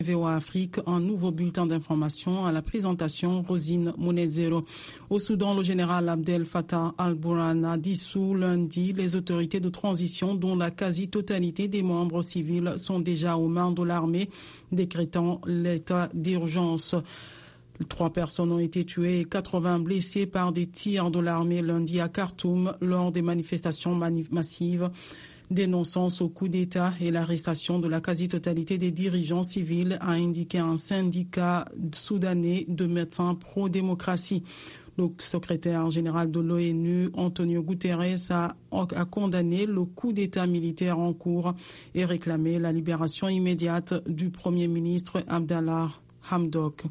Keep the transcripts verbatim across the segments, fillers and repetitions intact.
V O A Afrique, un nouveau bulletin d'information à la présentation Rosine Mounezero. Au Soudan, le général Abdel Fattah al-Burhan a dissous lundi les autorités de transition dont la quasi-totalité des membres civils sont déjà aux mains de l'armée, décrétant l'état d'urgence. Trois personnes ont été tuées et quatre-vingts blessées par des tirs de l'armée lundi à Khartoum lors des manifestations massives dénonçant ce coup d'État et l'arrestation de la quasi-totalité des dirigeants civils, a indiqué un syndicat soudanais de médecins pro-démocratie. Le secrétaire général de l'ONU, Antonio Guterres, a, a condamné le coup d'État militaire en cours et réclamé la libération immédiate du Premier ministre Abdallah Hamdok.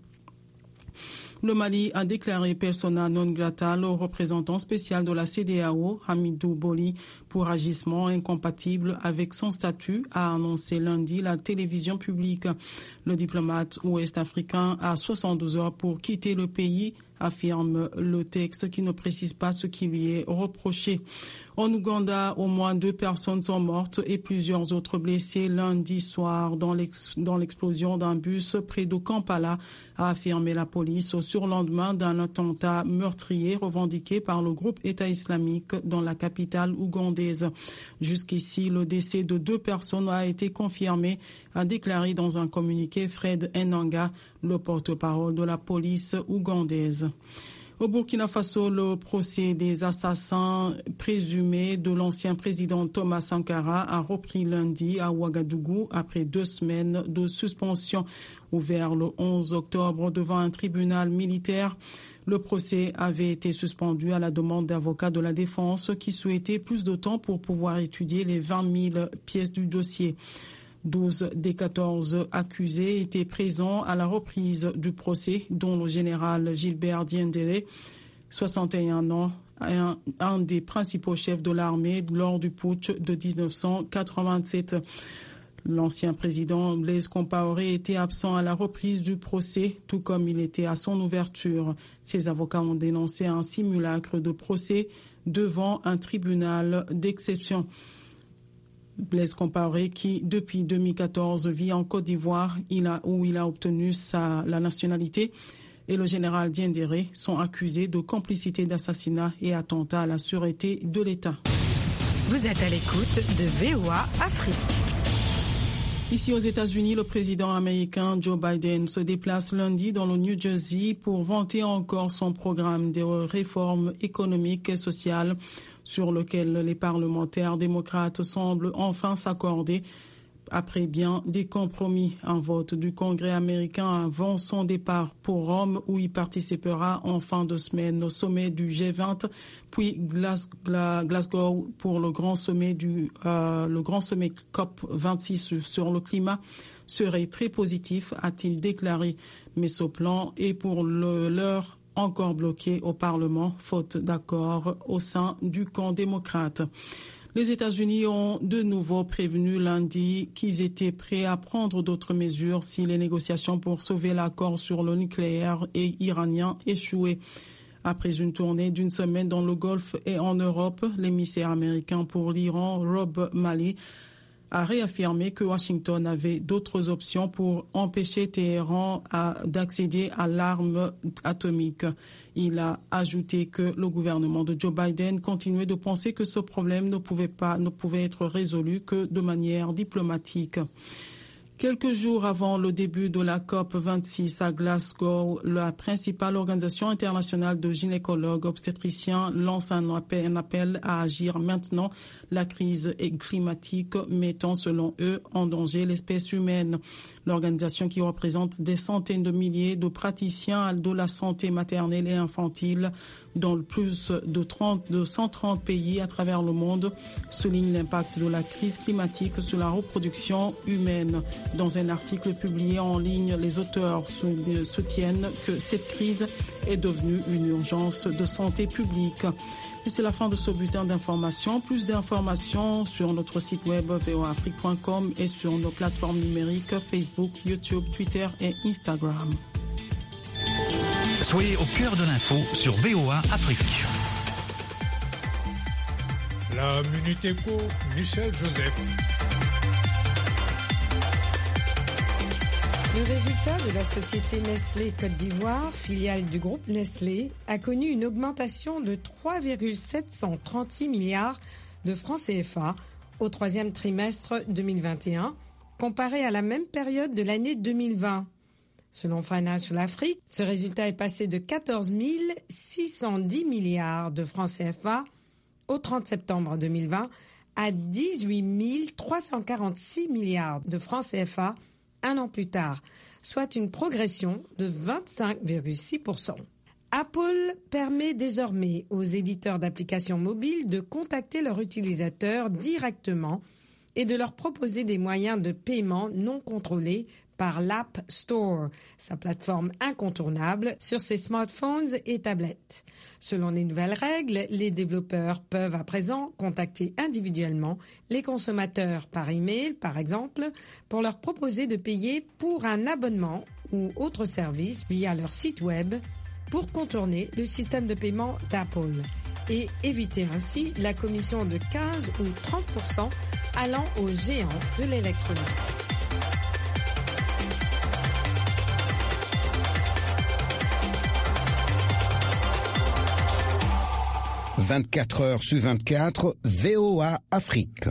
Le Mali a déclaré persona non grata le représentant spécial de la CEDEAO, Hamidou Boli, pour agissement incompatible avec son statut, a annoncé lundi la télévision publique. Le diplomate ouest-africain a soixante-douze heures pour quitter le pays, affirme le texte qui ne précise pas ce qui lui est reproché. En Ouganda, au moins deux personnes sont mortes et plusieurs autres blessées lundi soir dans, l'ex- dans l'explosion d'un bus près de Kampala, a affirmé la police au surlendemain d'un attentat meurtrier revendiqué par le groupe État islamique dans la capitale ougandaise. Jusqu'ici, le décès de deux personnes a été confirmé, a déclaré dans un communiqué Fred Enanga, le porte-parole de la police ougandaise. Au Burkina Faso, le procès des assassins présumés de l'ancien président Thomas Sankara a repris lundi à Ouagadougou après deux semaines de suspension. Ouvert le onze octobre devant un tribunal militaire, le procès avait été suspendu à la demande d'avocats de la défense qui souhaitaient plus de temps pour pouvoir étudier les vingt mille pièces du dossier. douze des quatorze accusés étaient présents à la reprise du procès, dont le général Gilbert Diendéré, soixante et un ans, un, un des principaux chefs de l'armée lors du putsch de dix-neuf cent quatre-vingt-sept. L'ancien président Blaise Compaoré était absent à la reprise du procès, tout comme il était à son ouverture. Ses avocats ont dénoncé un simulacre de procès devant un tribunal d'exception. Blaise Compaoré, qui depuis deux mille quatorze vit en Côte d'Ivoire, il a, où il a obtenu sa, la nationalité, et le général Diendéré sont accusés de complicité d'assassinat et attentat à la sûreté de l'État. Vous êtes à l'écoute de V O A Afrique. Ici aux États-Unis, le président américain Joe Biden se déplace lundi dans le New Jersey pour vanter encore son programme de réformes économiques et sociales sur lequel les parlementaires démocrates semblent enfin s'accorder après bien des compromis. Un vote du Congrès américain avant son départ pour Rome, où il participera en fin de semaine au sommet du G vingt, puis Glasgow pour le grand sommet du euh, le grand sommet C O P vingt-six sur le climat, serait très positif, a-t-il déclaré. Mais ce plan est pour le, l'heure encore bloqué au Parlement, faute d'accord au sein du camp démocrate. Les États-Unis ont de nouveau prévenu lundi qu'ils étaient prêts à prendre d'autres mesures si les négociations pour sauver l'accord sur le nucléaire et iranien échouaient. Après une tournée d'une semaine dans le Golfe et en Europe, l'émissaire américain pour l'Iran, Rob Malley, a réaffirmé que Washington avait d'autres options pour empêcher Téhéran à, d'accéder à l'arme atomique. Il a ajouté que le gouvernement de Joe Biden continuait de penser que ce problème ne pouvait pas, ne pouvait être résolu que de manière diplomatique. Quelques jours avant le début de la C O P vingt-six à Glasgow, la principale organisation internationale de gynécologues obstétriciens lance un appel, un appel à agir maintenant, la crise climatique mettant selon eux en danger l'espèce humaine. L'organisation, qui représente des centaines de milliers de praticiens de la santé maternelle et infantile dans plus de, trente, de cent trente pays à travers le monde, souligne l'impact de la crise climatique sur la reproduction humaine. Dans un article publié en ligne, les auteurs soutiennent que cette crise est devenue une urgence de santé publique. Et c'est la fin de ce bulletin d'information. Plus d'informations sur notre site web v o a afrique point com et sur nos plateformes numériques Facebook, YouTube, Twitter et Instagram. Soyez au cœur de l'info sur V O A Afrique. La Minute Éco, Michel Joseph. Le résultat de la société Nestlé Côte d'Ivoire, filiale du groupe Nestlé, a connu une augmentation de trois virgule sept cent trente-six milliards de francs C F A au troisième trimestre deux mille vingt et un, comparé à la même période de l'année deux mille vingt. Selon Financial Afrique, ce résultat est passé de quatorze mille six cent dix milliards de francs C F A au trente septembre deux mille vingt à dix-huit mille trois cent quarante-six milliards de francs C F A un an plus tard, soit une progression de vingt-cinq virgule six pour cent. Apple permet désormais aux éditeurs d'applications mobiles de contacter leurs utilisateurs directement et de leur proposer des moyens de paiement non contrôlés par l'App Store, sa plateforme incontournable sur ses smartphones et tablettes. Selon les nouvelles règles, les développeurs peuvent à présent contacter individuellement les consommateurs par email, par exemple, pour leur proposer de payer pour un abonnement ou autre service via leur site web pour contourner le système de paiement d'Apple et éviter ainsi la commission de quinze ou trente pour cent allant aux géants de l'électronique. vingt-quatre heures sur vingt-quatre, V O A Afrique.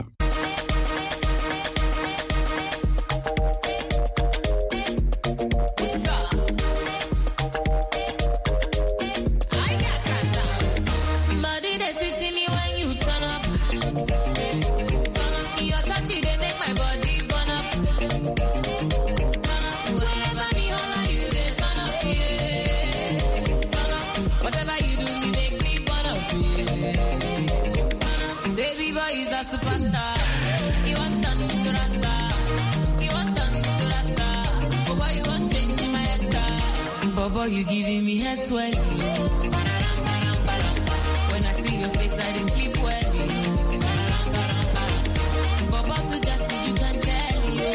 Bobo, you giving me head sweat. When I see your face, I dey sleep well. Bobo, to just see you can tell you.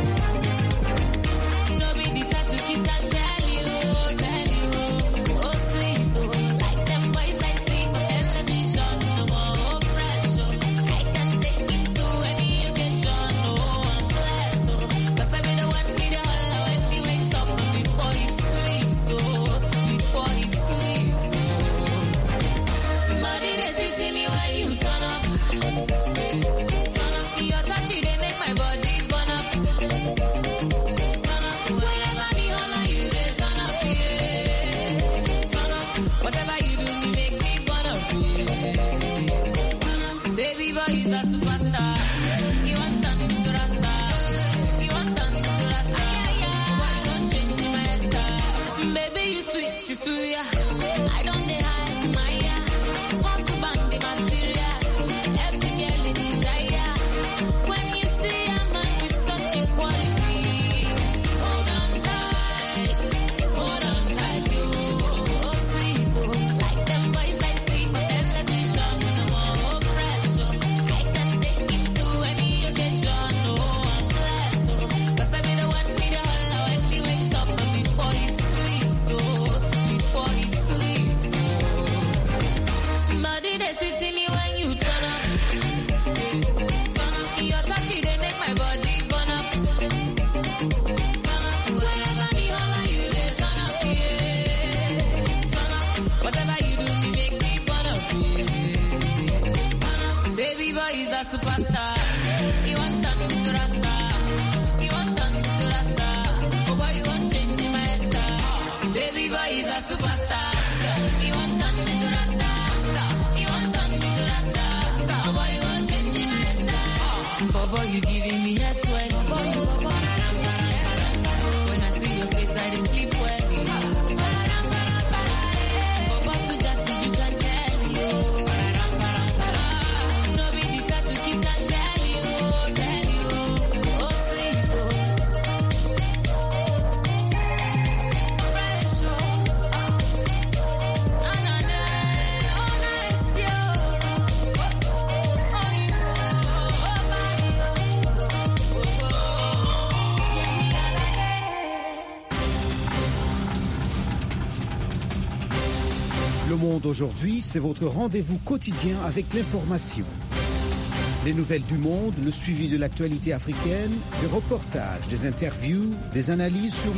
No be the type to kiss and tell you, tell you. Oh sweet, oh, like them boys I see for television. No more pressure. I can take it to any occasion. Oh, I'm blessed, oh, 'cause I be the one with the holla when he wakes up before he sleeps. So before he sleeps, so body they sweet me when you turn up, turn up. Your touch they make my body burn up, turn up. Whenever me holla you they turn up, yeah, turn up. Whatever you do me make me burn up, yeah. Baby boy is a superstar. You want turn to Rasta, you want turn to Rasta. Why you don't change my style? Baby, you sweet, you sweet. I don't dey hide my yeah. Want to bang the material, every girl in desire. When you see a man with such equality, hold on tight, hold on tight, you. Oh sweet, oh, like them boys I see for television. No more pressure. I can take it to any occasion. Oh, I'm blessed, oh, 'cause I be the one with the holla when he wakes up and before he sleeps. So before he sleeps, so body they sweet me when you turn up, turn up. Your touch they make my body burn up, turn up. Whenever me holla you they turn up, yeah, turn up. Whatever you do me make me burn up, yeah. Baby boy is a superstar. You want turn to Rasta, you want turn to Rasta. Oh boy you want change my style. Baby boy is a superstar. You want turn to Rasta, you want turn to Rasta. Oh boy you want change my style. Bobo you giving me head sweat. Bobo you bobo. When I see your face I dey sleep well. Bobo to just see you can tell you. No be the type to kiss and tell you, tell you. Oh sweet, oh. Fresh, oh. Ah, na, na, oh nice, yo. Oh, oh, you know, oh, body, oh, oh, oh. Yeah, me, I like it. Le Monde aujourd'hui, c'est votre rendez-vous quotidien avec l'information. Les nouvelles du monde, le suivi de l'actualité africaine, des reportages, des interviews, des analyses sur